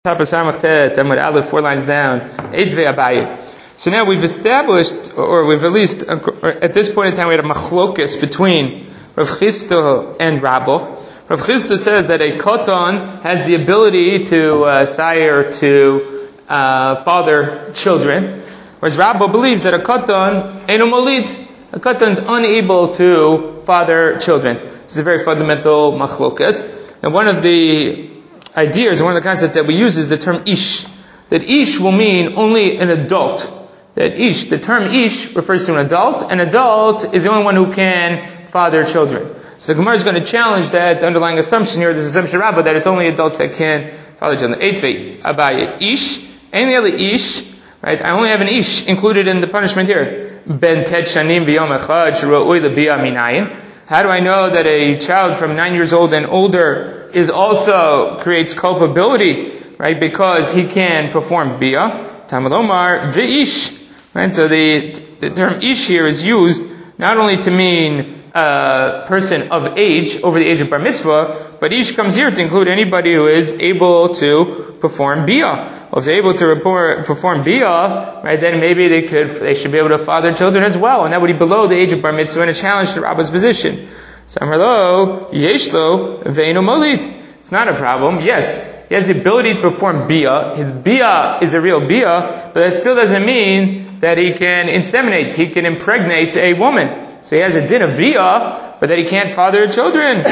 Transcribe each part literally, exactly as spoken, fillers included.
Top of Samachtet, Amud Aleph, four lines down. Eitvei Abaye. So now we've established, or we've at least, at this point in time, we had a machlokes between Rav Chisda and Rabbo. Rav Chisda says that a koton has the ability to uh, sire, to uh, father children, whereas Rabbo believes that a koton eino molid, a koton is unable to father children. This is a very fundamental machlokes. And one of the ideas, one of the concepts that we use is the term ish. That ish will mean only an adult. That ish, the term ish refers to an adult. An adult is the only one who can father children. So the Gemara is going to challenge that underlying assumption here, this assumption Rabbah, that it's only adults that can father children. Eitvei Abaye ish, any other ish, right? I only have an ish included in the punishment here. Ben tet shanim v'yom echad shero'oi lebiya minayin. How do I know that a child from nine years old and older is also creates culpability, right? Because he can perform bia. Tamalomar v'ish, right? So the the term ish here is used not only to mean a person of age, over the age of bar mitzvah, but ish comes here to include anybody who is able to perform bia. Well, if they're able to report, perform bia, right, then maybe they could, they should be able to father children as well, and that would be below the age of bar mitzvah and a challenge to Rabba's position. Samarlo, yeshlo, veinu molid. It's not a problem. Yes, he has the ability to perform bia. His bia is a real bia, but that still doesn't mean that he can inseminate. He can impregnate a woman. So he has a din of bia, but that he can't father children.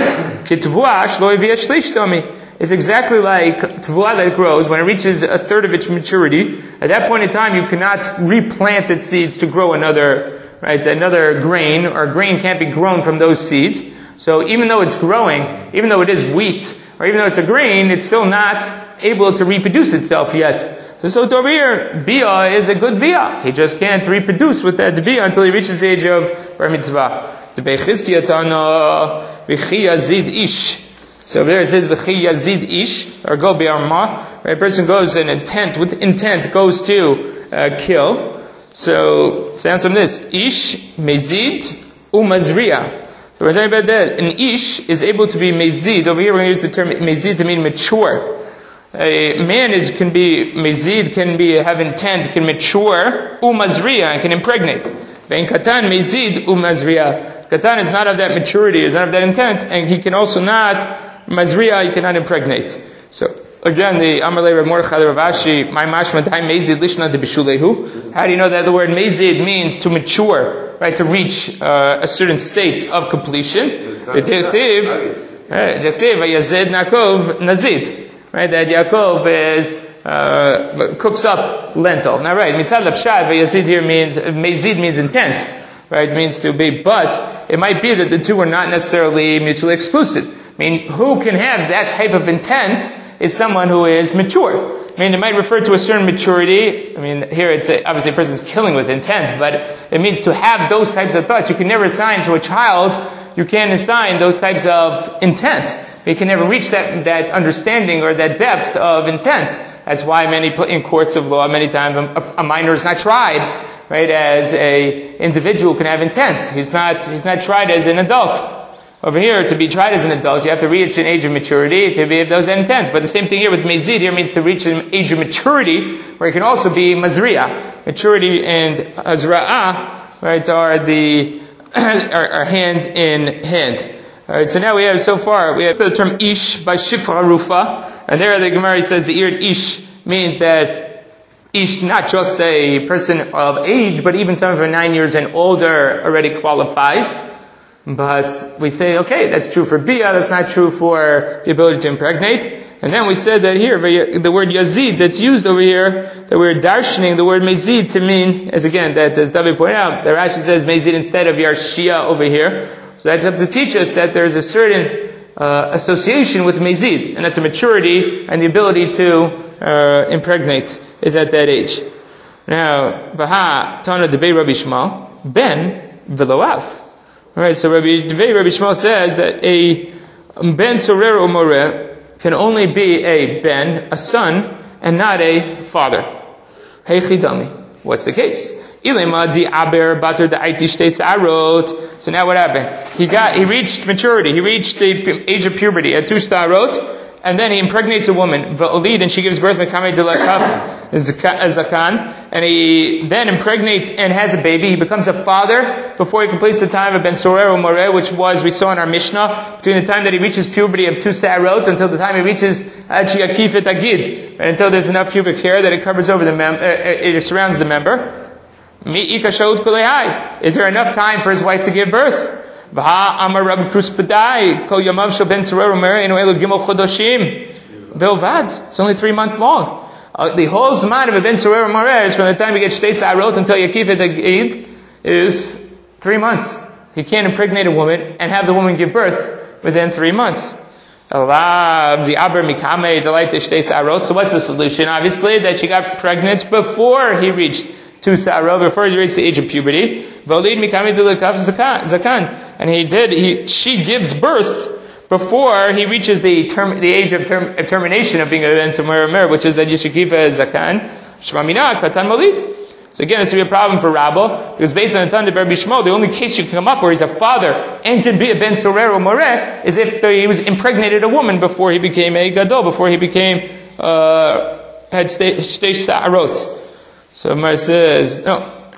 It's exactly like tvuah that grows when it reaches a third of its maturity. At that point in time, you cannot replant its seeds to grow another, right? Another grain, or grain can't be grown from those seeds. So even though it's growing, even though it is wheat, or even though it's a grain, it's still not able to reproduce itself yet. So, so over here, bia is a good bia. He just can't reproduce with that bia until he reaches the age of bar mitzvah. So there it says v'chi yazid ish, or go bi'arma. Right, a person goes in intent, with intent, goes to uh, kill. So it sounds from this: ish mezid umazriya. So we're talking about that. An ish is able to be mezid. Over here, we're going to use the term mezid to mean mature. A man is can be mezid, can be have intent, can mature umazriya, and can impregnate. Vein katan mezid umazriya. Katan is not of that maturity, is not of that intent, and he can also not. Mazriya, you cannot impregnate. So, again, the Amalei Rav Mordechai Rav Ashi, my mashma dai mezid lishna de bishulehu. How do you know that the word mezid means to mature, right, to reach uh, a certain state of completion? V'tektiv, v'tektiv, v'yazed Yaakov nazid, right, that Yaakov is, uh, cooks up lentil. Now, right, mitzad lafshad, v'yazid here means, mezid means intent, right, means to be, but it might be that the two are not necessarily mutually exclusive. I mean, who can have that type of intent is someone who is mature. I mean, it might refer to a certain maturity. I mean, here it's a, obviously a person's killing with intent, but it means to have those types of thoughts. You can never assign to a child, you can't assign those types of intent. You can never reach that, that understanding or that depth of intent. That's why many, in courts of law, many times a, a minor is not tried, right, as a individual can have intent. He's not, he's not tried as an adult. Over here, to be tried as an adult, you have to reach an age of maturity to be of those intent. But the same thing here with mezid here means to reach an age of maturity, where it can also be mazriya. Maturity and azra'ah, right, are the are, are hand in hand. Alright, so now we have so far we have the term ish by shifra rufa, and there the Gemara says the ear ish means that ish, not just a person of age, but even someone from nine years and older already qualifies. But we say, okay, that's true for bia, that's not true for the ability to impregnate. And then we said that here, the word yazid that's used over here, that we're darshaning the word mezid to mean, as again, that as David pointed out, that Rashi says mezid instead of yarshia over here. So that's up to teach us that there's a certain uh, association with mezid, and that's a maturity, and the ability to uh, impregnate is at that age. Now, vaha tana debei Rabbi Shmuel ben v'loav. Alright, so Rabbi Dvei, Rabbi Shmuel says that a ben sorer or moreh can only be a ben, a son, and not a father. Hey chidami. What's the case? Ilema di aber bater da aiti shtei sarot. So now what happened? He got, he reached maturity. He reached the age of puberty at two starot. and then he impregnates a woman, v'olid, and she gives birth, mekamei delakaf zakan, and he then impregnates and has a baby. He becomes a father before he completes the time of ben sorer u'moreh, which was, we saw in our Mishnah, between the time that he reaches puberty of two sa'arot until the time he reaches actually akif et agid, and until there's enough pubic hair that it covers over the mem- uh, it surrounds the member. Is there enough time for his wife to give birth? It's only three months long. Uh, the whole Zman of a Ben Sorer U'Moreh is from the time he gets Shtei Sa'arot until Yakif et Agid is three months. He can't impregnate a woman and have the woman give birth within three months. So what's the solution? Obviously, that she got pregnant before he reached two Sa'arot, before he reached the age of puberty. And he did, he, she gives birth before he reaches the term, the age of, term, of termination of being a Ben Sorer U'Moreh, which is that Yishakifa Zakan. Shmamina Katan Molid. So again, this would be a problem for Rabba, because based on the Tana Bar Bishmo, the only case you can come up where he's a father and can be a Ben Sorer U'Moreh is if the, he was impregnated a woman before he became a Gadol, before he became, uh, had Shtei Sa'arot. So Mar says, no.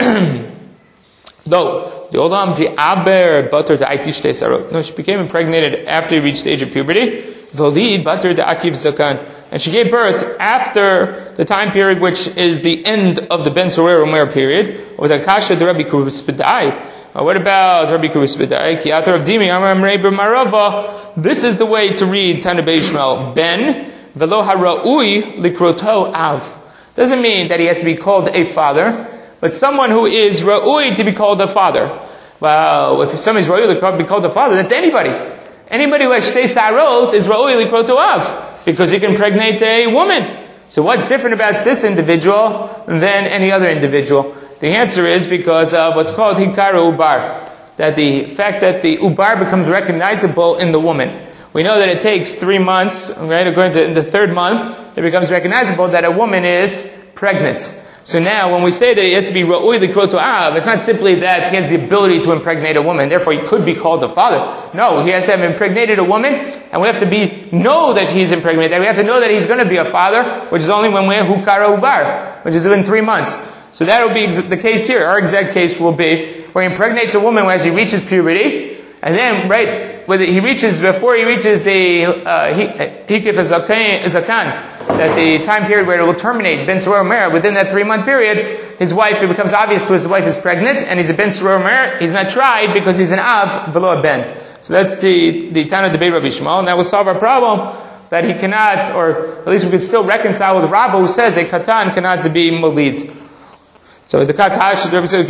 No. The Olam di Aber butter to Aiti Shtei Sa'arot. No, she became impregnated after he reached the age of puberty. Volid butter to Akiv Zakan. And she gave birth after the time period which is the end of the Ben Sorer U'Moreh period. Or the Kasha de Rabbi Kuruspedai. What about Rabbi Kuruspedai? Ki atar Avdimi Amar Amrei B'Marava. This is the way to read Tana Beishmael. Ben velo hara'ui likroto av. Doesn't mean that he has to be called a father, but someone who is ra'ui to be called a father. Well, if somebody's ra'ui to be called a father, that's anybody. Anybody who has shtei sa'arot is ra'ui likroto av, because he can impregnate a woman. So what's different about this individual than any other individual? The answer is because of what's called hikara ubar. That the fact that the ubar becomes recognizable in the woman. We know that it takes three months, right? According to the third month, it becomes recognizable that a woman is pregnant. So now, when we say that he has to be ra'ui likroto av, it's not simply that he has the ability to impregnate a woman, therefore he could be called a father. No, he has to have impregnated a woman, and we have to be know that he's impregnated. We have to know that he's going to be a father, which is only when we're hukara ubar, which is within three months. So that will be ex- the case here. Our exact case will be where he impregnates a woman as he reaches puberty, and then, right, whether he reaches, before he reaches the Hikif uh, Zakan, that the time period where it will terminate Ben Sorer U'Moreh, within that three month period, his wife, it becomes obvious to his wife is pregnant, and he's a Ben Sorer U'Moreh, he's not tried because he's an Av, velo a Ben. So that's the, the Tana debate Rabbi Shmuel, and that will solve our problem that he cannot, or at least we could still reconcile with Rabba who says a Katan cannot be Molid. So the Kakash, the Rabbi said,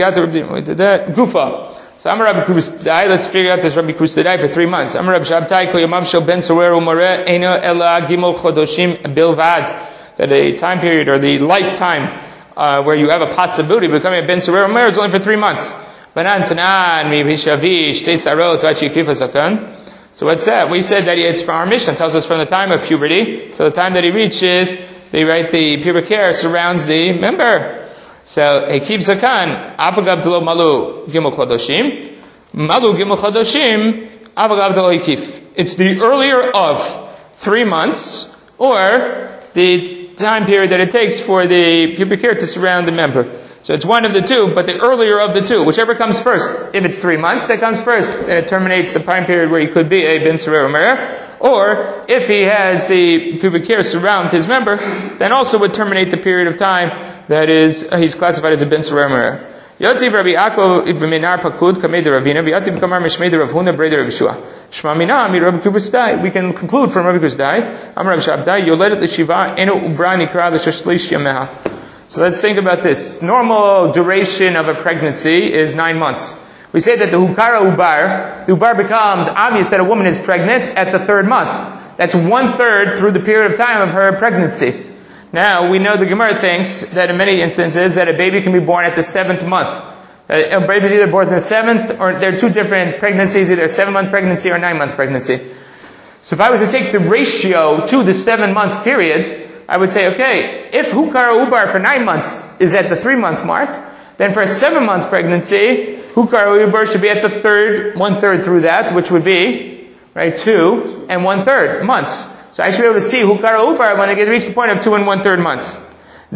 Gufa. So Amar Rabbi Kuruspedai, let's figure out this Rabbi Kuruspedai for three months. Amar Rabbi Shabtai, Ko Yamav Shel Ben Sorer U'Moreh, Eino Ela Gimel Chodoshim Bilvad. That a time period, or the lifetime, uh, where you have a possibility of becoming a Ben Sorer U'Moreh is only for three months. Banan Tanan, Mi Bishavi, Shtei Sarot, Vachi Kifa Zakan. So what's that? We said that it's from our Mishnah, tells us from the time of puberty till the time that he reaches, they write the pubic hair surrounds the member. So, Ekif Zakan, Avagav Telo Malu Gimel Chodoshim, Malu Gimel Chodoshim, Avagav Telo Ekif. It's the earlier of three months, or the time period that it takes for the pubic hair to surround the member. So it's one of the two, but the earlier of the two, whichever comes first. If it's three months, that comes first, and it terminates the time period where he could be a Ben Sorer U'Moreh. Or, if he has the pubic hair surround his member, then also would terminate the period of time that is, uh, he's classified as a Ben Sorer U'Moreh. Yativ Rabbi Yaakov Ivminar Pakud Kamei de Ravina, Yativ Kamar Mishmei de Rav Huna Brei de Rav Shua. Shma Mina Mi Rabbi Kuruspedai. We can conclude from Rabbi Kuruspedai. Amar Rav Shabtai Yoledet L'Shiva Eno Ubra Nikra L'Shashlish Yameha. So let's think about this. Normal duration of a pregnancy is nine months. We say that the hukara ubar, the ubar becomes obvious that a woman is pregnant at the third month. That's one third through the period of time of her pregnancy. Now, we know the Gemara thinks that in many instances that a baby can be born at the seventh month. A baby is either born in the seventh, or there are two different pregnancies, either a seven month pregnancy or a nine month pregnancy. So if I was to take the ratio to the seven month period, I would say, okay, if hukara ubar for nine months is at the three month mark, then for a seven month pregnancy, hukara ubar should be at the third, one third through that, which would be, right, two and one third months. So I should be able to see hukar ubar when I get reach the point of two and one third months. So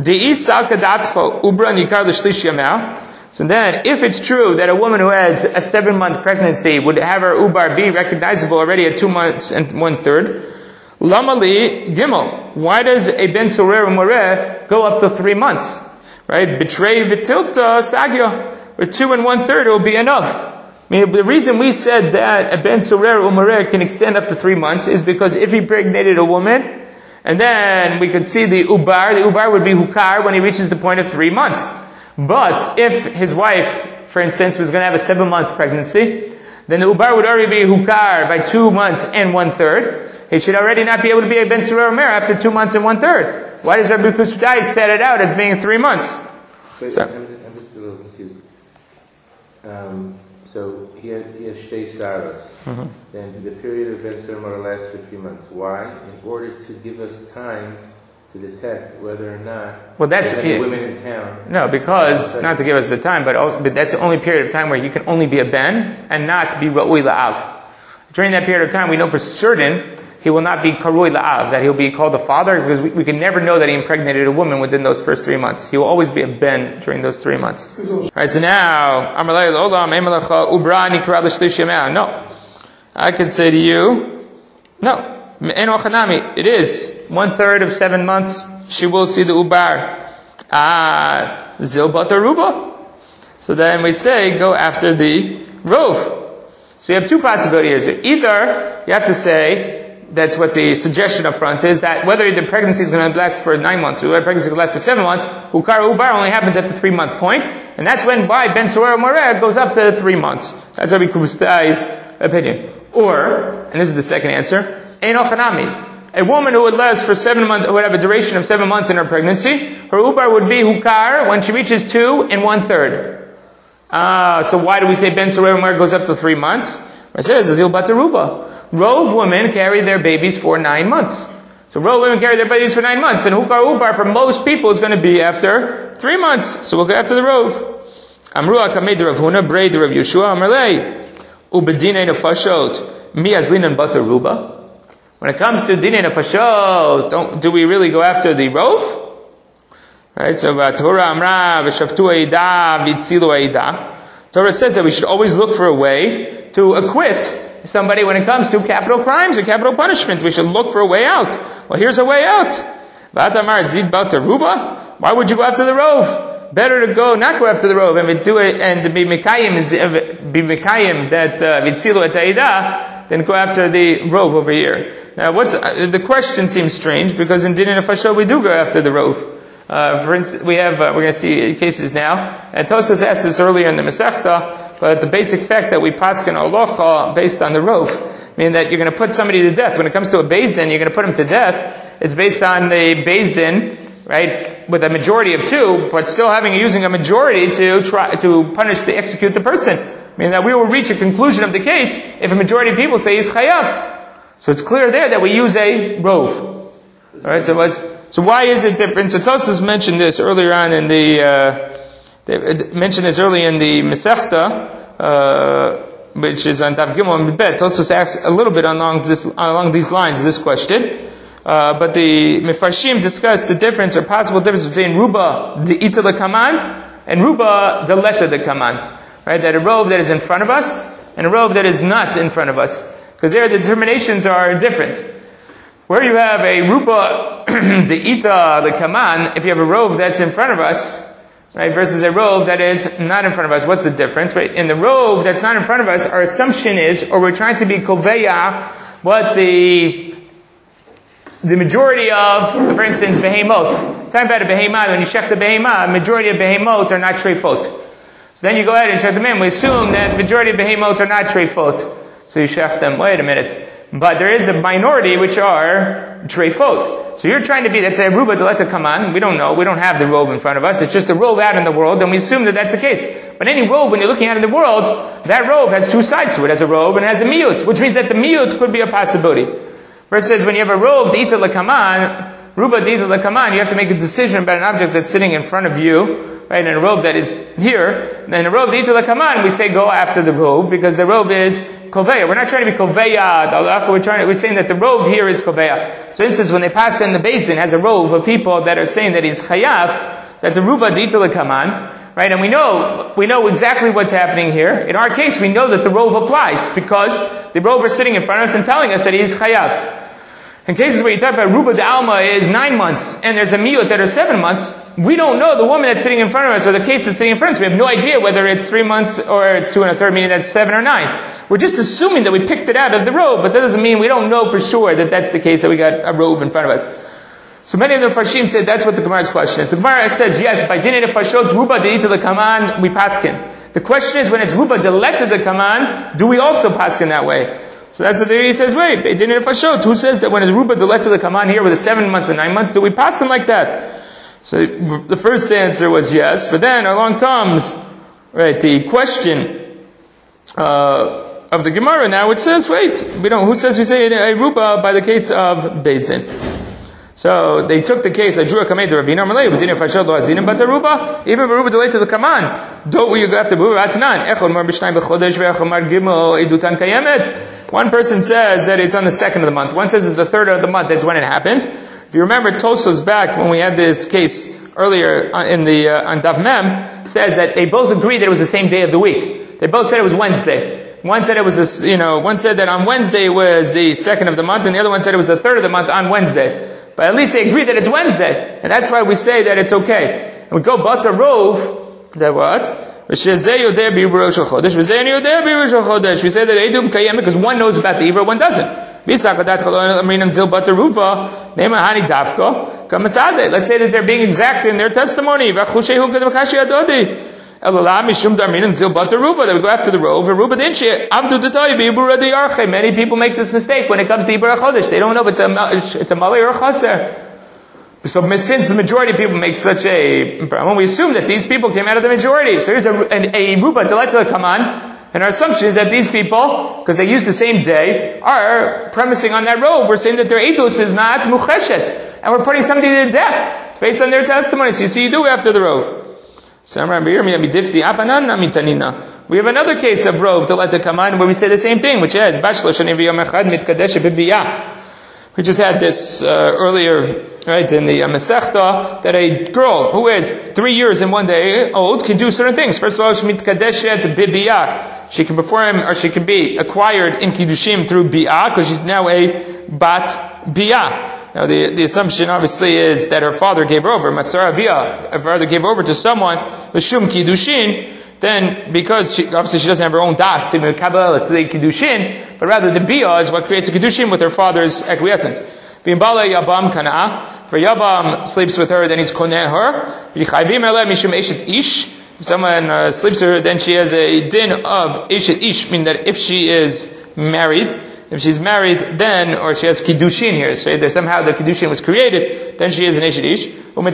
then, if it's true that a woman who had a seven month pregnancy would have her ubar be recognizable already at two months and one third, lamali gimel. Why does a ben sorer umoreh go up to three months? Right? Betray vitilta sagya. With two and one third, it will be enough. I mean, the reason we said that a ben sorer umoreh can extend up to three months is because if he impregnated a woman, and then we could see the ubar, the ubar would be hukar when he reaches the point of three months. But if his wife, for instance, was going to have a seven-month pregnancy, then the ubar would already be hukar by two months and one-third. He should already not be able to be a ben sorer umoreh after two months and one-third. Why does Rabbi Kusudai set it out as being three months? Wait, so, I'm, I'm just a little confused. Um, so he has, he has shtei saras. Mm-hmm. Then the period of ben sorer umoreh lasts for three months. Why? In order to give us time to detect whether or not well, that's any women in town. No, because not to give us the time, but, also, but that's the only period of time where you can only be a ben and not be ra'ui la'av. During that period of time, we know for certain he will not be karui la'av, that he'll be called a father, because we, we can never know that he impregnated a woman within those first three months. He will always be a ben during those three months. Alright, so now, no. I can say to you, no. It is one third of seven months. She will see the ubar. Ah, zilbat aruba. So then we say go after the rov. So you have two possibilities here. Either you have to say that's what the suggestion up front is, that whether the pregnancy is going to last for nine months or whether the pregnancy is going to last for seven months, hukar ubar only happens at the three month point, and that's when by ben sorer umoreh goes up to three months. That's Rabbi Kusudai's opinion. Or, and this is the second answer, Ein ochanami. A woman who would last for seven months, who would have a duration of seven months in her pregnancy, her ubar would be hukar when she reaches two and one third. Ah, so why do we say ben sorer umoreh goes up to three months? It says zil bataruba. Rove women carry their babies for nine months. So rove women carry their babies for nine months, and hukar ubar for most people is going to be after three months. So we'll go after the rove. Amru akamei de Rav Huna, brei de Rav Yeshua, amarlei. Ubedinei nefashot, mi azlinan bataruba. When it comes to dinei nefashot, don't, do we really go after the rov? Right, so Torah amra v'shavtu eida v'itzilu eida. Torah says that we should always look for a way to acquit somebody when it comes to capital crimes or capital punishment. We should look for a way out. Well, here's a way out. V'atamar zid bataruba. Why would you go after the rov? Better to go, not go after the rov and do it and be mekayim, be mekayim that v'itzilu et eida, then go after the rov over here. Now, what's uh, the question seems strange because in dinei nefashot we do go after the rov. Uh, for instance, we have uh, we're going to see cases now. And Tosfos asked this earlier in the Masechta, but the basic fact that we paskin halacha based on the rov, meaning that you're going to put somebody to death. When it comes to a beis din, you're going to put him to death. It's based on the beis din, right, with a majority of two, but still having using a majority to try to punish to execute the person. Meaning that we will reach a conclusion of the case if a majority of people say he's chayav. So it's clear there that we use a rov. All right, so what's, so why is it different? So Tosfos mentioned this earlier on in the uh, they mentioned this early in the Masechta, uh, which is on Daf Gimel and Bet. Tosfos asks a little bit along this along these lines this question. Uh, but the Mefarshim discuss the difference or possible difference between ruba de'ita lekaman and ruba deleta lekaman. Right, that a rov that is in front of us and a rov that is not in front of us. Because there the determinations are different. Where you have a ruba de'ita lekaman, if you have a rov that's in front of us, right, versus a rov that is not in front of us, what's the difference? Right? In the rov that's not in front of us, our assumption is, or we're trying to be koveya, what the the majority of, for instance, behemot. Talking about a behemah, when you shech the behemah, majority of behemot are not treifot. So then you go ahead and shech them in. We assume that majority of behemot are not treifot. So you shech them, wait a minute. But there is a minority which are treifot. So you're trying to be, let's say, ruba deleta kaman. We don't know. We don't have the rov in front of us. It's just a rov out in the world, and we assume that that's the case. But any rov, when you're looking at it in the world, that rov has two sides to it. It has a rov and it has a miyut, which means that the miyut could be a possibility. Versus when you have a rov de'ita lekaman, ruba de'ita lekaman, you have to make a decision about an object that's sitting in front of you, right, and a rov that is here. Then a rov de'ita lekaman, we say go after the rov, because the rov is koveya. We're not trying to be koveya. We're trying to, we're saying that the rove here is koveya. So, for instance, when they pass in the Beis Din has a rove of people that are saying that he's chayav, that's a ruba dita lekaman. Right, and we know, we know exactly what's happening here. In our case, we know that the rove applies, because the rove is sitting in front of us and telling us that he is chayav. In cases where you talk about ruba de alma is nine months, and there's a miyut that are seven months, we don't know the woman that's sitting in front of us, or the case that's sitting in front of us. We have no idea whether it's three months, or it's two and a third, meaning that's seven or nine. We're just assuming that we picked it out of the rove, but that doesn't mean we don't know for sure that that's the case, that we got a rove in front of us. So many of the Farshim said that's what the Gemara's question is. The Gemara says, yes, by dinei nefashot, ruba de'ita lekaman, we paskin. The question is, when it's ruba de'leta lekaman, do we also paskin that way? So that's what the Rebbe says, wait, by dinei nefashot, who says that when it's ruba de'leta lekaman here with the seven months and nine months, do we paskin like that? So the first answer was yes, but then along comes, right, the question, uh, of the Gemara now, which says, wait, we don't, who says we say a ruba by the case of Beis Din? So they took the case that Drew Kamei to Ravina Malay, but didn't fashad lo azinim but Aruba, even Aruba delayed to the Kaman. Don't we go after Aruba? That's nine. Echol mar b'shnayim b'chodesh ve'echol mar gimel edutan kayemet. One person says that it's on the second of the month. One says it's the third of the month. That's when it happened. If you remember, Tosfos back when we had this case earlier in the uh, on Daf Mem says that they both agreed that it was the same day of the week. They both said it was Wednesday. One said it was this, you know, one said that on Wednesday was the second of the month, and the other one said it was the third of the month on Wednesday. But at least they agree that it's Wednesday. And that's why we say that it's okay. And we go, but the rove, that what? We say that Edum Kayem, because one knows about the Ibra, one doesn't. Let's say that they're being exact in their testimony. That we go after the rove. Many people make this mistake when it comes to Ibra Chodesh. They don't know if it's a, it's a malay or a chaser. So since the majority of people make such a problem, we assume that these people came out of the majority. So here's a, an, a ruba delet come on, and our assumption is that these people, because they use the same day, are premising on that rove. We're saying that their edus is not mucheshet, and we're putting somebody to death based on their testimony. So you see, you do after the rove. We have another case of rove to let it come on where we say the same thing, which is we just had this uh, earlier, right, in the uh, Masechta, that a girl who is three years and one day old can do certain things. First of all, she mitkadeshet bibiyah. She can perform, or she can be acquired in kiddushim through biyah, because she's now a bat biyah. Now the, the assumption obviously is that her father gave her over, Masar Aviyah, her father gave her over to someone, L'shum Kiddushin, then because she, obviously she doesn't have her own das to Kabbalah to the Kiddushin, but rather the Biyah is what creates a Kiddushin with her father's acquiescence. V'imbala Yabam Kana, for Yabam sleeps with her, then he's koneh her. V'chayvim eleh mishum eshet ish. If someone uh, sleeps with her, then she has a din of eshet ish, meaning that if she is married, if she's married, then, or she has kiddushin here, so that somehow the kiddushin was created, then she is an eshet ish.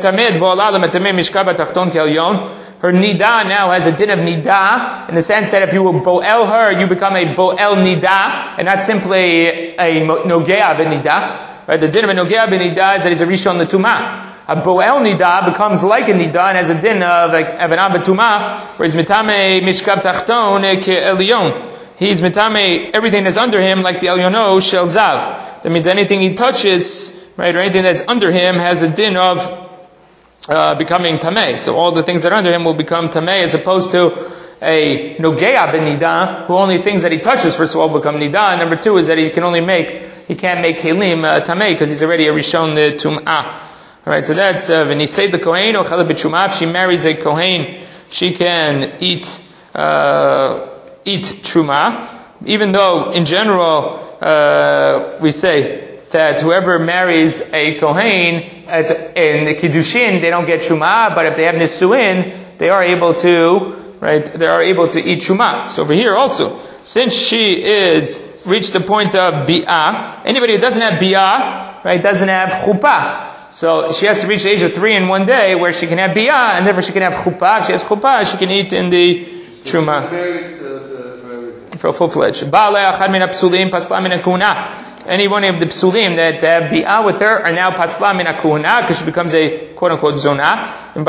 Her nida now has a din of nida, in the sense that if you will bo'el her, you become a bo'el nida, and not simply a nogea b'nida. Right? The din of a nogea b'nida is that he's a rishon l'tumah. A bo'el nida becomes like a nida and has a din of like avana b'tumah, whereas mitame mishkab tachton ke elyon. He's mitame everything that's under him, like the elyono shel zav. That means anything he touches, right, or anything that's under him has a din of uh, becoming tameh. So all the things that are under him will become tameh, as opposed to a nogea ben nida, who only things that he touches first of all become nida. And number two is that he can only make, he can't make kelim uh, tameh because he's already a rishon the tum'ah. All right, so that's v'nisei the kohen or chaleh b'tshumah. If she marries a kohen, she can eat. Uh, eat truma, even though in general uh, we say that whoever marries a kohen as in the kiddushin they don't get truma, but if they have nisuin they are able to, right? They are able to eat truma. So over here also, since she is reached the point of bi'ah, anybody who doesn't have bi'ah, right, doesn't have chuppah. So she has to reach the age of three in one day where she can have bi'ah, and therefore she can have chuppah. If she has chuppah, she can eat in the truma. For full-fledged. any one of the psulim that have bi'ah with her are now pasla min hakuna, because she becomes a quote-unquote zona. And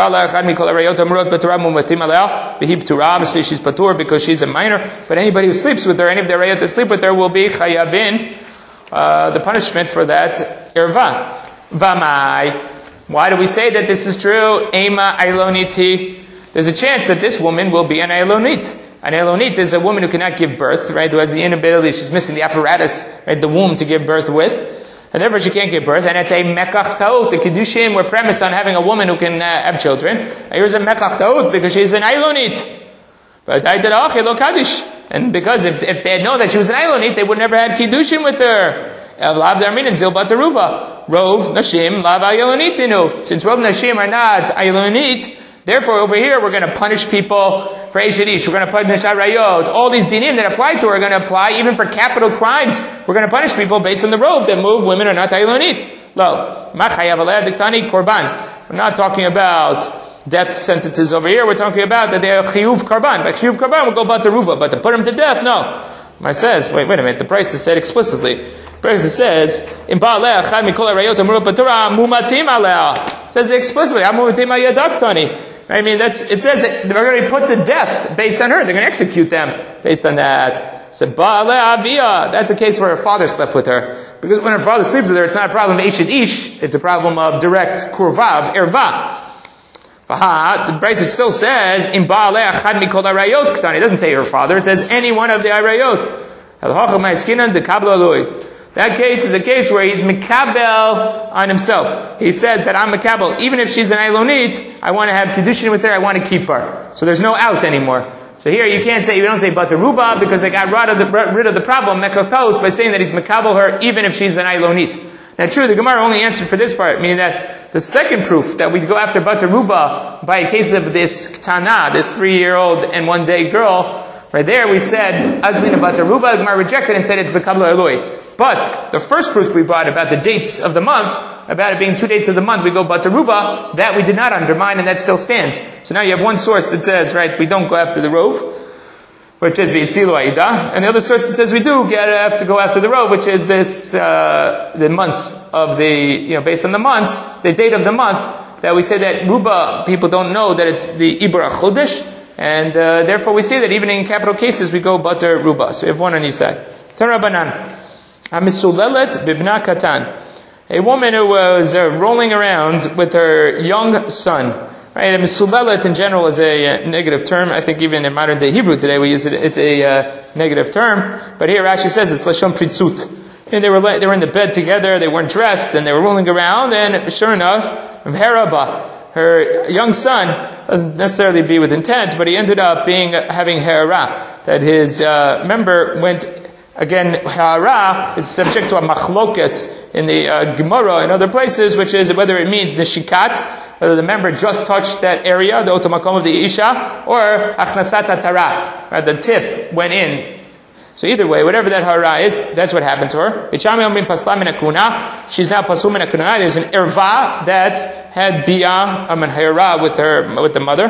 obviously she's patur because she's a minor, but anybody who sleeps with her, any of the rayot that sleep with her will be chayavin, uh, the punishment for that, irva. Vamai. Why do we say that this is true? Ema ailoniti. There's a chance that this woman will be an ailonit. An ailonit is a woman who cannot give birth, right? Who has the inability, she's missing the apparatus, right? The womb to give birth with. And therefore she can't give birth. And it's a mekach ta'ut. The Keddushim were premised on having a woman who can uh, have children. And here's a mekach ta'ut because she's an ailonit. But I did lo kaddish. And because if, if they had known that she was an ailonit, they would never had Keddushim with her. Lav darmin and zil bataruva. Rov nashim lav ailonitinu. Since rov nashim are not ailonit, therefore, over here, we're going to punish people for Eishedish. We're going to punish Arayot. All these dinim that apply to her are going to apply even for capital crimes. We're going to punish people based on the robe that move women are not Ailonit. Lo. Machayav aleh diktani korban. We're not talking about death sentences over here. We're talking about that they are chiyuv karban. By chiyuv karban, we'll go about the ruva. But to put them to death, no. It says, wait, wait a minute, the price is said explicitly. The price says, in ba'aleh achad mikol arayot amurot b'torah mumatim aleh. It says explicitly, amumatim aleh daktani. I mean, that's, it says that they're going to be put to death based on her. They're going to execute them based on that. So, ba'aleh aviyah. That's a case where her father slept with her. Because when her father sleeps with her, it's not a problem of Eishet Ish. It's a problem of direct kurvav, erva. The Brisa still says, in ba'aleh achad mikol arayot ktani. It doesn't say her father. It says any one of the arayot. That case is a case where he's mikabel on himself. He says that I'm mikabel. Even if she's an ailonit, I want to have kedushin with her, I want to keep her. So there's no out anymore. So here you can't say, you don't say bataruba, because they got rid of the, rid of the problem, mekatos, by saying that he's mikabel her, even if she's an ailonit. Now true, the Gemara only answered for this part, meaning that the second proof that we go after bataruba by a case of this ktana, this three-year-old and one-day girl, right there we said, azlina bataruba, the Gemara rejected and said it's bekabla eloi. But the first proof we brought about the dates of the month, about it being two dates of the month, we go bataruba, that we did not undermine and that still stands. So now you have one source that says, right, we don't go after the rove, which is v'yitzilu aida, and the other source that says we do get, have to go after the rove, which is this, uh, the months of the, you know, based on the month, the date of the month, that we say that ruba, people don't know that it's the Ibra Chodesh, and uh, therefore we say that even in capital cases we go batar ruba. So we have one on each side. Tarabanan. Hamisulelet bibna katan. A woman who was uh, rolling around with her young son. Right? Hamisulelet in general is a uh, negative term. I think even in modern day Hebrew today we use it, it's a uh, negative term. But here Rashi says it's lashon pritzut. And they were they were in the bed together, they weren't dressed, and they were rolling around, and sure enough, Heraba, her young son, doesn't necessarily be with intent, but he ended up being having hera, that his uh, member went. Again, hara is subject to a machlokas in the uh, Gemara and other places, which is whether it means the shikat, whether the member just touched that area, the otomakom of the isha, or achnasat hatara, or the tip went in. So either way, whatever that hara is, that's what happened to her. She's now pasum min akuna. There's an erva that had bia, um, hara with her, with the mother.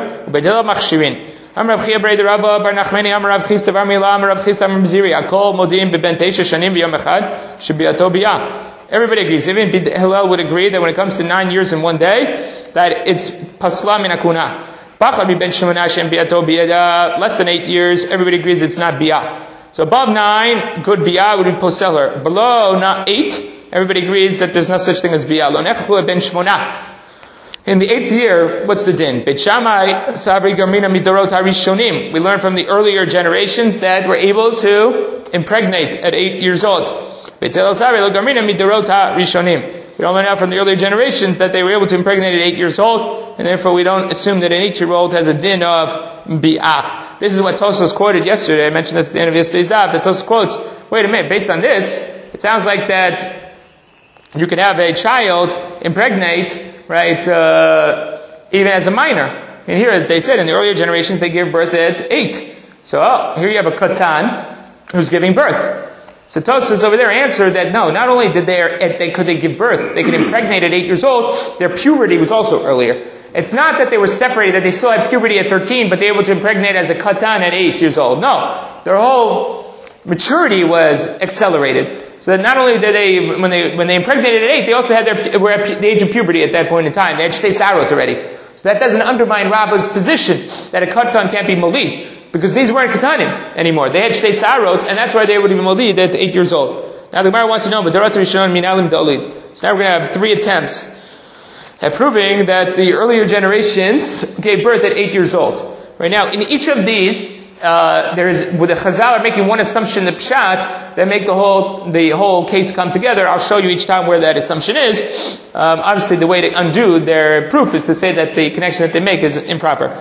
Amar Rav Chia Breder Rava Bar Nachmani Amar Rav Chisda Bar Mila Amar Rav Chisda Amar Bziri Akol Modim Beben Teisha Shanim B'Yom Echad Shebiato Biyah. Everybody agrees. Even Hillel would agree that when it comes to nine years in one day, that it's pasla min hakuna. Bachar B'Ben Shemona Shem Biato Biyah. Less than eight years, everybody agrees it's not biyah. So above nine, good biyah would be posel her. Below not eight, everybody agrees that there's no such thing as biyah. Lo nechchu Ben Shemona. In the eighth year, what's the din? Beit Shammai, Savri Garmina Midorot HaRishonim. We learn from the earlier generations that we're able to impregnate at eight years old. Beit El Savri Lo Garmina Midorot HaRishonim. We don't learn out from the earlier generations that they were able to impregnate at eight years old, and therefore we don't assume that an eight-year-old has a din of bi'ah. This is what Tosfos quoted yesterday. I mentioned this at the end of yesterday's daf. That Tosfos quotes, wait a minute, based on this, it sounds like that you can have a child impregnate, right, uh, even as a minor. And here, they said, in the earlier generations, they gave birth at eight. So, oh, here you have a katan who's giving birth. So Tosfos over there answered that no, not only did they, they could they give birth, they could impregnate at eight years old, their puberty was also earlier. It's not that they were separated, that they still had puberty at thirteen, but they were able to impregnate as a katan at eight years old. No, their whole maturity was accelerated. So that not only did they, when they when they impregnated at eight, they also had their were at the age of puberty at that point in time. They had shtei sarot already. So that doesn't undermine Rabba's position that a katan can't be molid, because these weren't katanim anymore. They had shtei sarot, and that's why they would be molid at eight years old. Now the Gemara wants to know, but Darat Rishon minalim dalid. So now we're going to have three attempts at proving that the earlier generations gave birth at eight years old. Right now, in each of these. Uh, there is, with the Chazal are making one assumption, the Pshat, that make the whole, the whole case come together. I'll show you each time where that assumption is. Um, obviously the way to undo their proof is to say that the connection that they make is improper.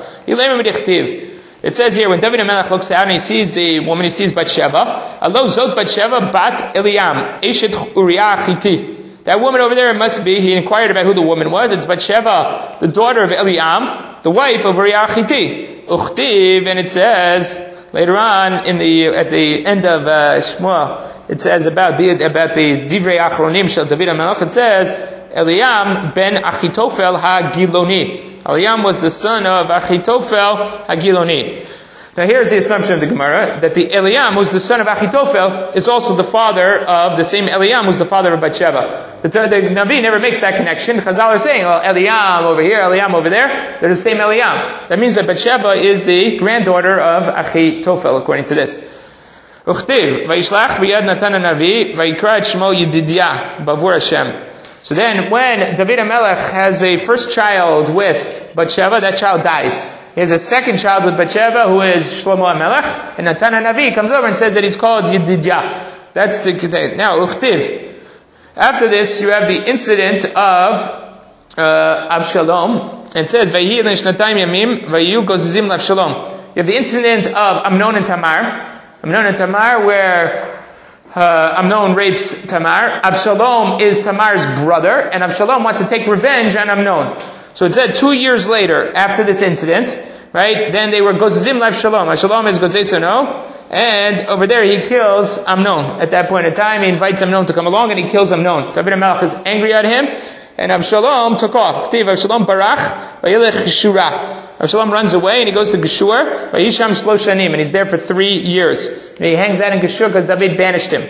It says here, when David HaMelech looks out and he sees the woman, he sees Bathsheba, Alo Zot Bathsheba Bat Eliam, Eshet Uriah Chiti. That woman over there must be, he inquired about who the woman was, it's Bathsheba, the daughter of Eliam, the wife of Uriah Chiti. Uchtiv, and it says later on in the at the end of uh, Shmuel, it says about the about the Divrei Achronim Shel David HaMelech. It says Eliam ben Achitofel HaGiloni. Eliam was the son of Achitofel HaGiloni. Now here's the assumption of the Gemara, that the Eliam, who's the son of Achitofel, is also the father of the same Eliam, who's the father of Bathsheba. The, the Navi never makes that connection. Chazal are saying, well, Eliam over here, Eliam over there, they're the same Eliam. That means that Bathsheba is the granddaughter of Achitofel, according to this. Uchtiv, Vayishlach b'yad Natan HaNavi, Vayikra et Shmo Yedidyah, Bavur Hashem. So then, when David HaMelech has a first child with Bathsheba, that child dies. He has a second child with Bathsheba, who is Shlomo HaMelech, and Natan HaNavi comes over and says that he's called Yedidyah. That's the, now, Uchtiv. After this, you have the incident of, uh, Absalom, and it says, Vayhi l'shnatayim yamim, Vayu gozizim l'Absalom. You have the incident of Amnon and Tamar. Amnon and Tamar, where, uh, Amnon rapes Tamar. Absalom is Tamar's brother, and Absalom wants to take revenge on Amnon. So it said two years later, after this incident, right, then they were Gozizim l'Avshalom. Avshalom is Gozesono, and over there he kills Amnon. At that point in time, he invites Amnon to come along, and he kills Amnon. David HaMelech is angry at him, and Avshalom took off. Avshalom barach, vayilech Geshura. Avshalom runs away, and he goes to Geshur, vayisham shlosh shanim, and he's there for three years. And he hangs out in Geshur because David banished him.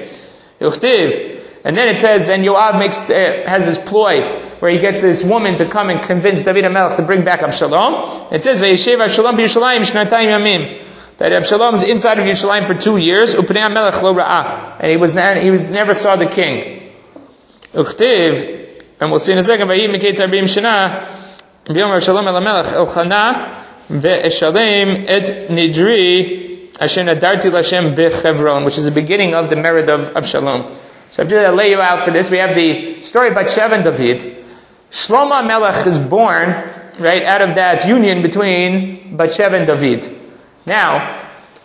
And then it says, then Yoav makes, uh, has this ploy, where he gets this woman to come and convince David HaMelech to bring back Absalom. It says, Vayeshev Absalom b'Yerushalayim shnatayim yamim. That Absalom is inside of Yerushalayim for two years. Upnei HaMelech lo ra'ah. And he was, he was never saw the king. Uchtiv, and we'll see in a second, Vayim miketz arba'im shana, v'yom Absalom el HaMelech Elchana, ve'eshalem et nidri, asher nadarti l'Hashem b'Chevron, which is the beginning of the merit of Absalom. So I'm just going to lay you out for this. We have the story of Bathsheba and David. Shlomo HaMelech is born, right, out of that union between Bathsheba and David. Now,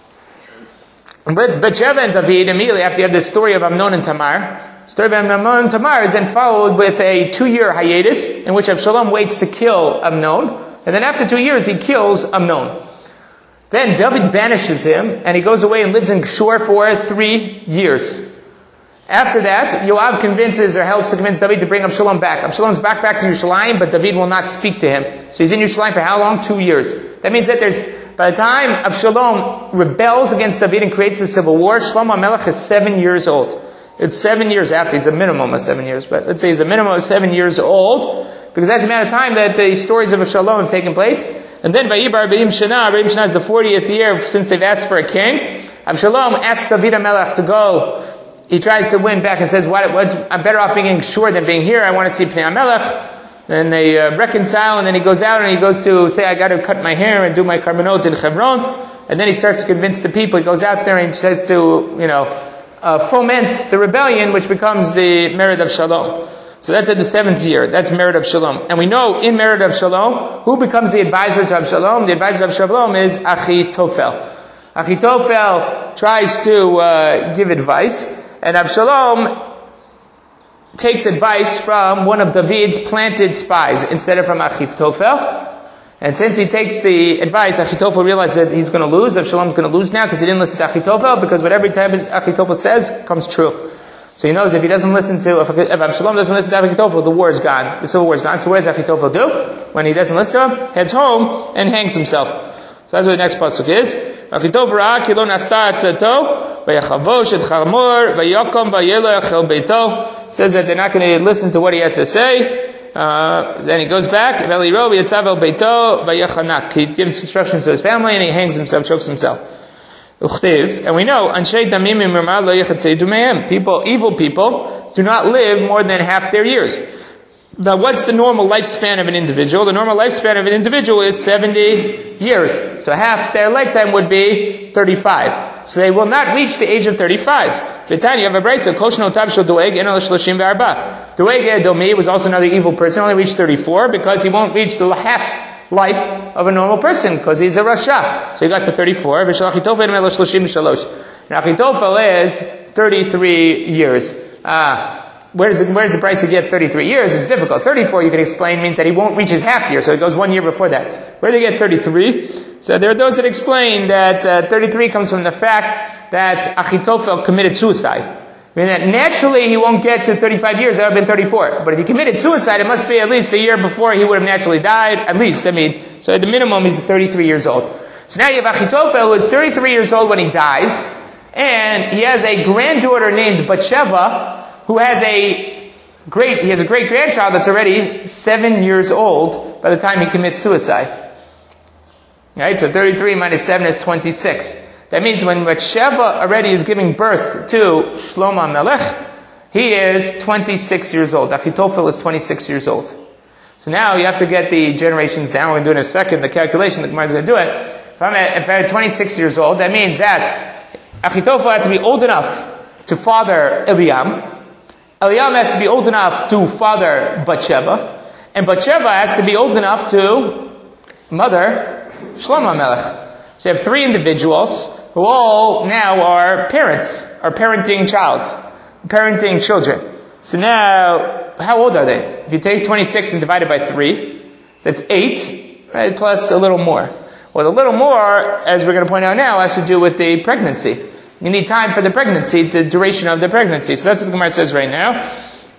with Bathsheba and David, immediately after you have the story of Amnon and Tamar, the story of Amnon and Tamar is then followed with a two-year hiatus in which Absalom waits to kill Amnon, and then after two years he kills Amnon. Then David banishes him, and he goes away and lives in Geshur for three years. After that, Yoav convinces or helps to convince David to bring Absalom back. Absalom's back back to Yerushalayim, but David will not speak to him. So he's in Yerushalayim for how long? Two years. That means that there's, by the time Absalom rebels against David and creates the civil war, Shlomo HaMelech is seven years old. It's seven years after. He's a minimum of seven years, but let's say he's a minimum of seven years old, because that's the amount of time that the stories of Absalom have taken place. And then Vayibar Arba'im Shana, Arba'im Shana is the fortieth year since they've asked for a king. Absalom asks David HaMelech to go. He tries to win back and says, what, what's, I'm better off being in Geshur than being here. I want to see Pnei HaMelech. Then they uh, reconcile, and then he goes out and he goes to say, I got to cut my hair and do my karbanot in Hebron. And then he starts to convince the people. He goes out there and tries to, you know, uh, foment the rebellion, which becomes the merit of Shalom. So that's at the seventh year. That's merit of Shalom. And we know in merit of Shalom, who becomes the advisor to Absalom? The advisor of Shalom is Achitophel. Achitophel tries to uh, give advice. And Absalom takes advice from one of David's planted spies instead of from Achitophel. And since he takes the advice, Achitophel realizes that he's going to lose. Absalom's going to lose now because he didn't listen to Achitophel, because whatever time Achitophel says comes true. So he knows if he doesn't listen to, if, if Absalom doesn't listen to Achitophel, the war is gone. The civil war is gone. So what does Achitophel do? When he doesn't listen to him, heads home and hangs himself. So that's what the next pasuk is. Achitov ra'a ki lo nasta atzlato vayachavosh et charmor vayakom vayelo yachel beito. Says that they're not going to listen to what he had to say. Uh, then he goes back. He gives instructions to his family and he hangs himself, chokes himself. And we know, people, evil people, do not live more than half their years. Now, what's the normal lifespan of an individual? The normal lifespan of an individual is seventy years. So half their lifetime would be thirty-five. So they will not reach the age of thirty-five. V'tanya, you have a brayso, kol shnotav shel doeg eno l'shloshim ve'arba. Doeg Edomi was also another evil person, only reached thirty-four, because he won't reach the half life of a normal person, because he's a rasha. So he got to thirty-four. V'shel Achitofel eno l'shloshim v'shalosh. And Achitofel is thirty-three years. Ah. Where does, the, where does the price get thirty-three years? It's difficult. thirty-four, you can explain, means that he won't reach his half year, so it goes one year before that. Where do they get thirty-three? So there are those that explain that uh, thirty-three comes from the fact that Achitofel committed suicide. I mean that naturally he won't get to thirty-five years, that would have been thirty-four. But if he committed suicide, it must be at least a year before he would have naturally died, at least, I mean. So at the minimum, he's thirty-three years old. So now you have Achitofel, who is thirty-three years old when he dies, and he has a granddaughter named Bathsheba, who has a great, he has a great grandchild that's already seven years old by the time he commits suicide. Right? So thirty-three minus seven is twenty-six. That means when Bathsheba already is giving birth to Shlomo Melech, he is twenty-six years old. Achitofel is twenty-six years old. So now you have to get the generations down. We're going to do in a second the calculation. The Gemara is going to do it. If I'm at, if I'm at twenty-six years old, that means that Achitofel had to be old enough to father Eliam. Eliam has to be old enough to father Bathsheba, and Bathsheba has to be old enough to mother Shlomo Melech. So you have three individuals who all now are parents, are parenting child, parenting children. So now, how old are they? If you take twenty-six and divide it by three, that's eight, right, plus a little more. Well, the little more, as we're going to point out now, has to do with the pregnancy. You need time for the pregnancy, the duration of the pregnancy. So that's what the Gemara says right now.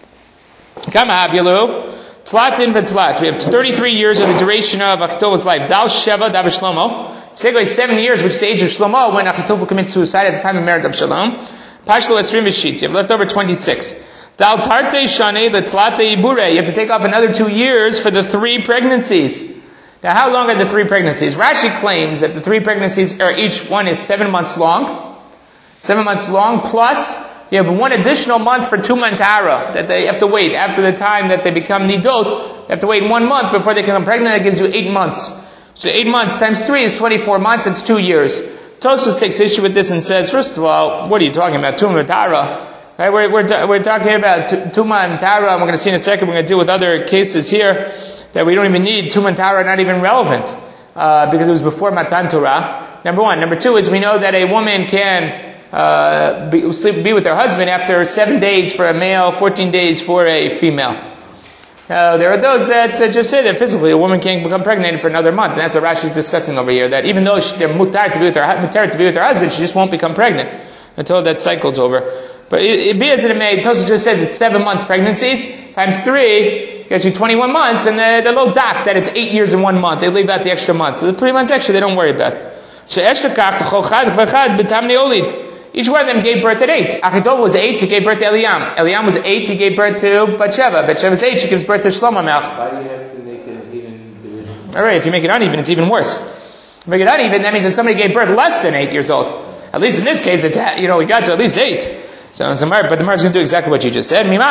Kama Havyalu, Tlatin v'tlat. We have thirty-three years of the duration of Achitoffel's life. Dal Sheva Dav Shlomo. So take away seven years, which is the age of Shlomo, when Achitophel commits suicide at the time of marriage of Shalom. Pashlo Esrim V'shit. You have left over twenty-six. Dal Tarte Shane L'Tlate Ibure. You have to take off another two years for the three pregnancies. Now, how long are the three pregnancies? Rashi claims that the three pregnancies are each one is seven months long. Seven months long, plus you have one additional month for two mantara that they have to wait after the time that they become nidot. They have to wait one month before they become pregnant. That gives you eight months. So eight months times three is twenty-four months. It's two years. Tosfos takes issue with this and says, first of all, what are you talking about? Two mantara. Right? We're, we're, we're talking about two mantara, and we're going to see in a second. We're going to deal with other cases here that we don't even need. Two mantara, not even relevant uh, because it was before Matan Torah. Number one. Number two is we know that a woman can Uh, be, sleep, be with her husband after seven days for a male, fourteen days for a female. Uh, there are those that uh, just say that physically a woman can't become pregnant for another month, and that's what Rashi is discussing over here. That even though she, they're mutar to be with her mutar to be with her husband, she just won't become pregnant until that cycle's over. But it, it be as it may, Tosfos just says it's seven month pregnancies times three gets you twenty-one months, and the, the little dot that it's eight years and one month. They leave out the extra month, so the three months extra they don't worry about. Each one of them gave birth at eight. Achitofel was eight, he gave birth to Eliam. Eliam was eight, he gave birth to Bathsheba. Bathsheba was eight, she gives birth to Shlomo Melech. Why do you have to make an even division? Alright, if you make it uneven, it's even worse. If you make it uneven, that means that somebody gave birth less than eight years old. At least in this case, it's, you know, we got to at least eight. So, so but the Gemara is going to do exactly what you just said. Mimai.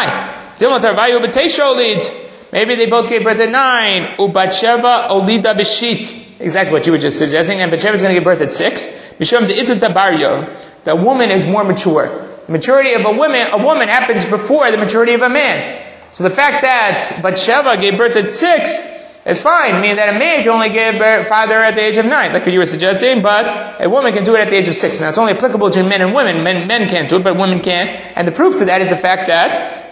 Maybe they both gave birth at nine. Ubatsheva olida b'shit. Exactly what you were just suggesting. And Bathsheba is going to give birth at six. Mishum de'itat baryo. The woman is more mature. The maturity of a woman, a woman happens before the maturity of a man. So the fact that Bathsheba gave birth at six is fine, meaning that a man can only give birth father at the age of nine, like what you were suggesting, but a woman can do it at the age of six. Now it's only applicable to men and women. Men, men can't do it, but women can. And the proof to that is the fact that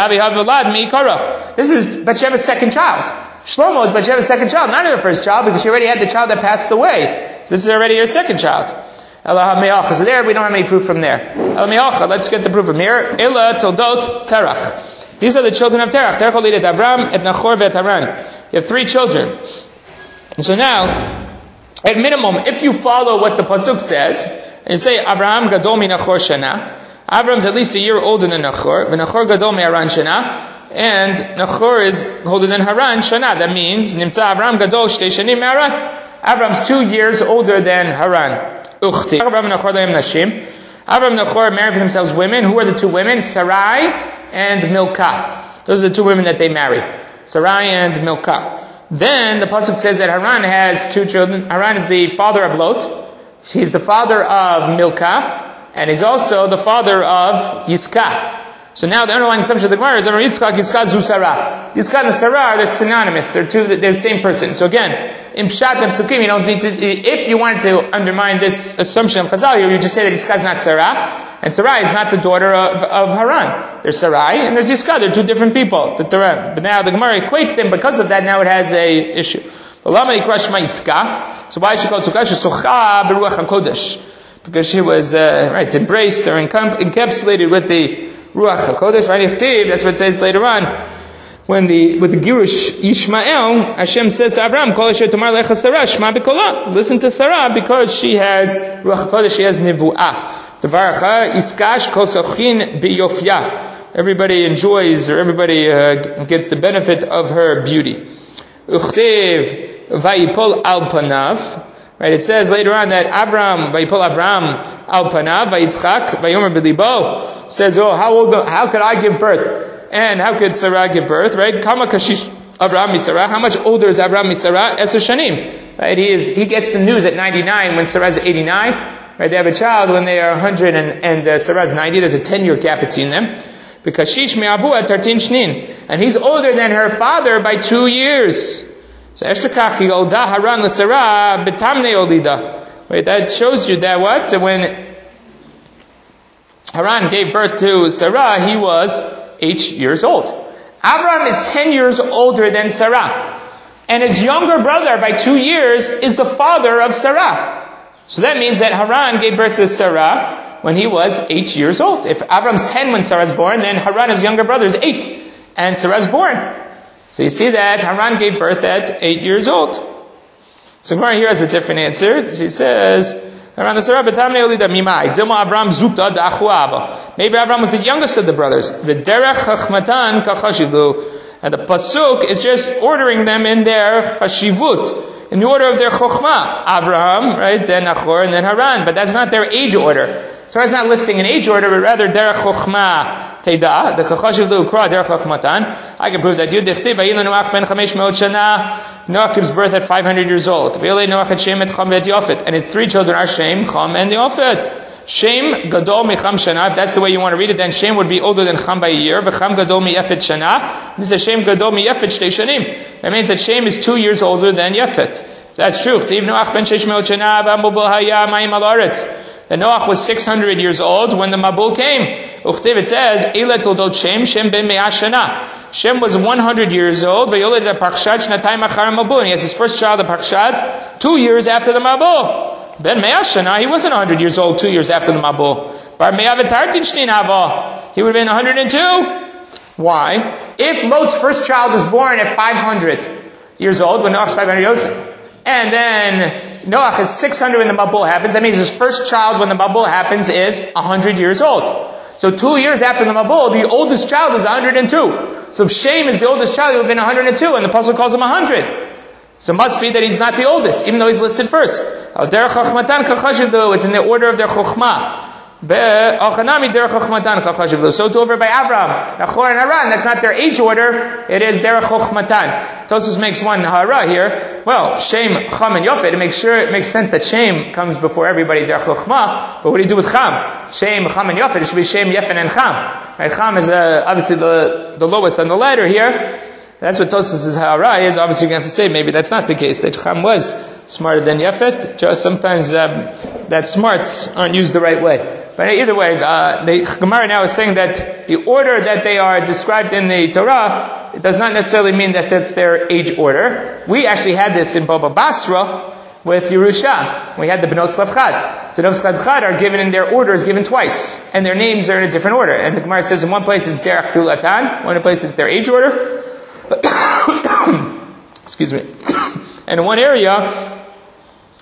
this is Bathsheba's second child. Shlomo is Bathsheba's second child, not her first child, because she already had the child that passed away. So this is already her second child. So there, we don't have any proof from there. Let's get the proof from here. Illa Toldot Terach. These are the children of Terach. Terach olid et Avram, et Nachor, et Haran. You have three children. And so now, At minimum, if you follow what the pasuk says, and you say, Abraham gadol mi Nachor shana, Abraham's at least a year older than Nachor, v'Nachor gadol mi Haran shana, and Nachor is older than Haran shana. That means, Nimtza Abraham gadol shtei shanim Haran. Abraham's two years older than Haran. Uchti. Abraham and Nachor doim nashim. Abraham and Nachor married for themselves women. Who are the two women? Sarai and Milcah. Those are the two women that they marry. Sarai and Milcah. Then the pasuk says that Haran has two children. Haran is the father of Lot. He's the father of Milcah, and he's also the father of Yiscah. So now the underlying assumption of the Gemara is Yitzchak, Yiscah, Zu Sarah. Yiscah and Sarah are they're synonymous. They're two. They're the same person. So again, in Pshat and Psukim, you don't need to. If you wanted to undermine this assumption of Chazal here, you just say that Yiscah is not Sarah, and Sarai is not the daughter of, of Haran. There's Sarai and there's Yiscah. They're two different people. But now the Gemara equates them because of that. Now it has a issue. So why is she called Sukkah? She's Socha Beruach HaKodesh, because she was uh, right embraced or encapsulated with the Ruach HaKodesh. Right? That's what it says later on. When the with the Girush Ishmael, Hashem says to Abraham, "Kol asher tomar lecha Sarah, shma b'kola." Listen to Sarah because she has Ruach HaKodesh. She has Nivu'ah. Tavaracha iskash kol sochin b'yofya. Everybody enjoys, or everybody uh, gets the benefit of her beauty. Uchtev vayipol al panav. Right, it says later on that Abraham, vayipol Abraham al panav, vayitzchak, vayomer b'libo. Says, oh, how old? How could I give birth? And how could Sarah give birth? Right? Kama kashish Abraham misarah. How much older is Abraham misarah? Eser shanim. Right? He is. He gets the news at ninety-nine when Sarah's eighty-nine. Right? They have a child when they are one hundred and, and uh, Sarah's ninety. There's a ten-year gap between them. Because shish me'avu at tartin shnin, and he's older than her father by two years. So eshtakach yolda Haran l'Sarah betamne olida. Right? That shows you that what when Haran gave birth to Sarah, he was eight years old. Abraham is ten years older than Sarah. And his younger brother by two years is the father of Sarah. So that means that Haran gave birth to Sarah when he was eight years old. If Abraham's ten when Sarah's born, then Haran, his younger brother, is eight. And Sarah's born. So you see that Haran gave birth at eight years old. So Gemara here has a different answer. She says, Maybe Abraham was the youngest of the brothers. And the pasuk is just ordering them in their chashivut, in the order of their chokhmah. Abraham, right, then Nachor, and then Haran. But that's not their age order. So it's not listing an age order, but rather derech chokhmah teda, the chashivlu ukra derech chokhmatan. I can prove that you dichtiv vayil Noach ben chamesh me'ot shana. Noach gives birth at five hundred years old. V'yolei Noach et Shem et Cham et Yafet. And his three children are Shem, Cham, and Yafet. Shem gadol mi Cham shana. If that's the way you want to read it, then Shem would be older than Cham by a year. V'Cham gadol mi Yafet shana. This is Shem gadol mi Yafet shtei shanim. That means that Shem is two years older than Yafet. That's true. Ch'tiv Noach ben sheish me'ot shana v'amubul haya ma'im al aretz. That Noach was six hundred years old when the Mabul came. Uchtiv, it says, Eile toldot Shem, Shem ben me'ah shana. Shem was one hundred years old, v'yoled Parkshat shnatayim achar Mabul. And he has his first child, the Parkshat, two years after the Mabul. Ben me'ah shana, he wasn't one hundred years old two years after the Mabul. Bar me'ah v'tartin shnin hava. He would have been one hundred two. Why? If Lot's first child was born at five hundred years old, when Noach's five hundred years old, and then Noach is six hundred when the Mabul happens. That means his first child when the Mabul happens is one hundred years old. So two years after the Mabul, the oldest child is one hundred two. So if Shem is the oldest child, he would have been one hundred two, and the Apostle calls him one hundred. So it must be that he's not the oldest, even though he's listed first. It's in the order of their chokhmah. So to over by Abraham, Nachor and Haran, that's not their age order, it is their chokhmatan. Tosus makes one hara here. Well, Shem, Cham, and Yafet, it makes sure, it makes sense that Shem comes before everybody, their chokhmah, but what do you do with Cham? Shem, Cham, and Yafet, it should be Shem, Yafet, and Cham. Right? Cham is uh, obviously the, the lowest on the ladder here. That's what Tosus' hara is. Obviously, you're going to have to say maybe that's not the case, that Cham was smarter than Yafet. Just sometimes um, that smarts aren't used the right way. But either way, uh, the Gemara now is saying that the order that they are described in the Torah, it does not necessarily mean that that's their age order. We actually had this in Baba Basra with Yerusha. We had the Benot Slavchad. The Benot Slavchad are given in their orders, given twice. And their names are in a different order. And the Gemara says in one place it's Derech Thulatan, one place it's their age order. Excuse me. And in one area,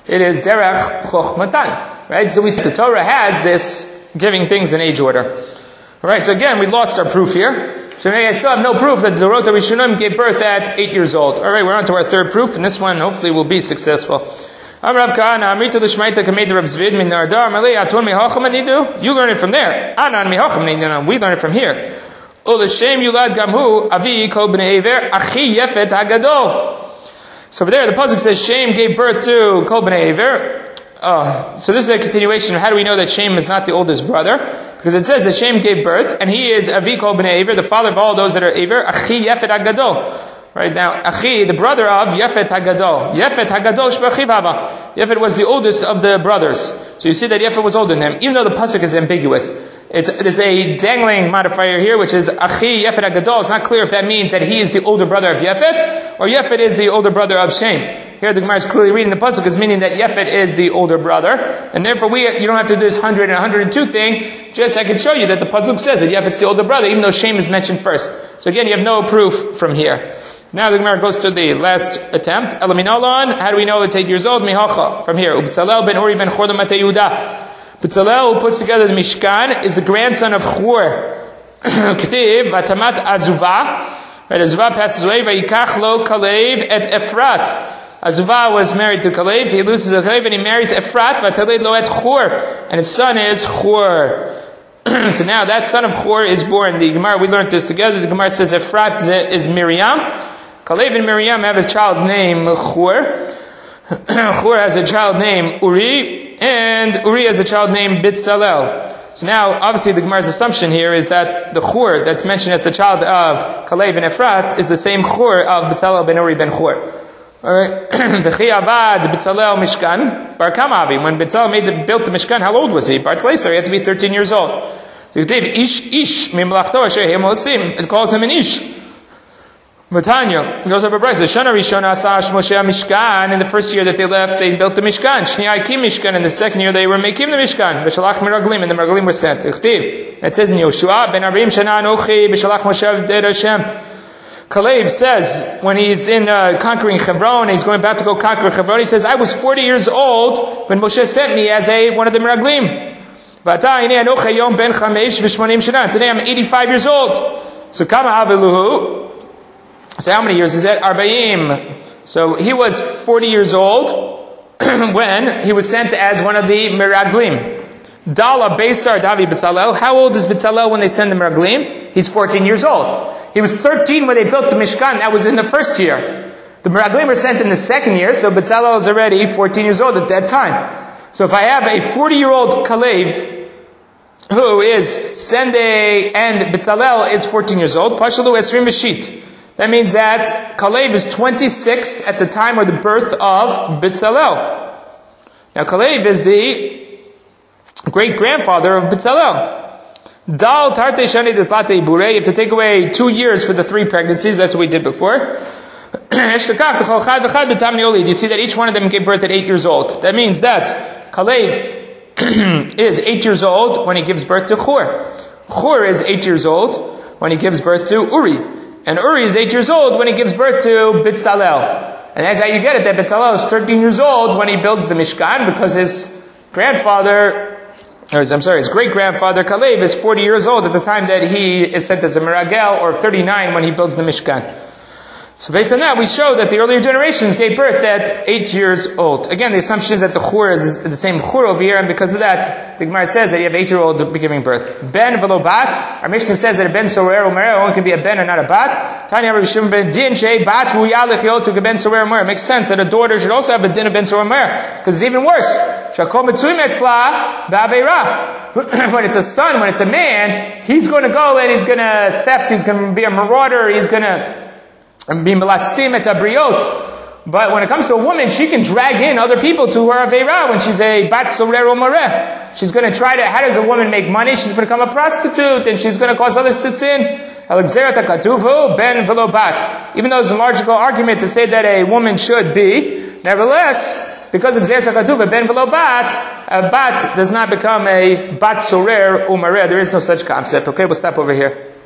It is derech chochmatan, right? So we see the Torah has this giving things in age order. Alright, so again, we lost our proof here. So maybe I still have no proof that the Dorot HaRishonim gave birth at eight years old. Alright, we're on to our third proof, and this one hopefully will be successful. Am Rav Kahana, Amrita L'Shmaita Kamei Rav Zvid Min Nardar Malei Aton Mihocham Anidu. You learn it from there. Anan Mihocham Anidu. We learn it from here. U'L'Shem Yulad Gamhu Avi Kol Bnei Ever Achi Yefet Hagadol. So over there, the pasuk says Shem gave birth to Kol Bnei Ever. Oh, so this is a continuation of how do we know that Shem is not the oldest brother? Because it says that Shem gave birth, and he is Avi Kol Bnei Ever, the father of all those that are Ever, Achi Yefet HaGadol. Right now, Achi, the brother of Yefet HaGadol. Yefet HaGadol Shbachiv Hava. Yefet was the oldest of the brothers. So you see that Yefet was older than him, even though the pasuk is ambiguous. It's, it's a dangling modifier here, which is Achi Yefet HaGadol. It's not clear if that means that he is the older brother of Yefet, or Yefet is the older brother of Shem. Here the Gemara is clearly reading the pasuk as meaning that Yefet is the older brother, and therefore we you don't have to do this one hundred and one hundred two thing. Just I can show you that the pasuk says that Yefet's the older brother, even though Shem is mentioned first. So again, you have no proof from here. Now the Gemara goes to the last attempt. Elaminolon, how do we know it's eight years old? Mihocha, from here. U'B'Tzalel ben Uri ben Chor Matei Yehuda. B'Tzalel, who puts together the Mishkan, is the grandson of Chur. K'tiv, Vatamat Azuvah. Right, Azuvah passes away. Vayikach lo Kalev et Efrat. Azuvah was married to Kalev. He loses Kalev and he marries Efrat. Vataled lo et Chur. And his son is Chur. So now that son of Chur is born. The Gemara, we learned this together. The Gemara says Efrat is Miriam. Kalev and Miriam have a child named Chur. Chur has a child named Uri, and Uri has a child named B'Tzalel. So now, obviously, the Gemara's assumption here is that the Chur that's mentioned as the child of Kalev and Efrat is the same Chur of B'Tzalel ben Uri ben Chur. Alright. V'chi avad B'Tzalel Mishkan bar kama avi. When B'Tzalel made the, built the Mishkan, how old was he? Bar Tleiser, he had to be thirteen years old. So Ish Ish Mimlachto Asher Hem Osim. It calls him an Ish. Matanya goes up a price. The Shana Rishona Asash Moshe Mishkan. In the first year that they left, they built the Mishkan. Shnei Kim Mishkan. In the second year, they were making the Mishkan. B'Shalach Meraglim, and the Meraglim were sent. Ichtiv. It says in Yoshua, Ben Arim Shana Anochi B'Shalach Moshe V'Ded Hashem. Kalev says when he's in uh, conquering Hebron, he's going about to go conquer Hebron. He says, "I was forty years old when Moshe sent me as a one of the Meraglim." Today I'm eighty-five years old. So Kama Aviluhu. So how many years is that? Arbaim. So he was forty years old when he was sent as one of the Meraglim. Dala Beisar Davi B'Tzalel. How old is B'Tzalel when they send the Meraglim? He's fourteen years old. He was thirteen when they built the Mishkan. That was in the first year. The Meraglim were sent in the second year, so B'Tzalel is already fourteen years old at that time. So if I have a forty-year-old Kalev who is Sende and B'Tzalel is fourteen years old, Pashalu Esrim V'Shit. That means that Kalev is twenty-six at the time of the birth of B'Tzalel. Now Kalev is the great-grandfather of B'Tzalel. Dal tarte shani detlate ibure. You have to take away two years for the three pregnancies. That's what we did before. You see that each one of them gave birth at eight years old. That means that Kalev is eight years old when he gives birth to Chur. Chur is eight years old when he gives birth to Uri. And Uri is eight years old when he gives birth to B'Tzalel. And that's how you get it, that B'Tzalel is thirteen years old when he builds the Mishkan, because his grandfather, or his, I'm sorry, his great-grandfather Kalev is forty years old at the time that he is sent as a Meragel, or thirty-nine when he builds the Mishkan. So based on that, we show that the earlier generations gave birth at eight years old. Again, the assumption is that the Chur is the same Chur over here, and because of that, the Gemara says that you have eight-year-old giving birth. Ben v'lo bat. Our Mishnah says that a ben sorer umer only can be a ben and not a bat. Tanya Rabbi Shimon ben din shei bat ruya l'chiol to ben sorer umer. It makes sense that a daughter should also have a din of ben sorer umer, because it's even worse. Shakol mitzuyim etzla ba'aveira. When it's a son, when it's a man, he's going to go and he's going to theft, he's going to be a marauder, he's going to be melastim et abriot. But when it comes to a woman, she can drag in other people to her aveira when she's a bat sorer or mareh. She's going to try to, how does a woman make money? She's going to become a prostitute and she's going to cause others to sin. Ben velo bat. Even though there's a logical argument to say that a woman should be, nevertheless, because of Gzerat HaKatuv, ben velo bat, a bat does not become a bat sorer or mareh. There is no such concept. Okay, we'll stop over here.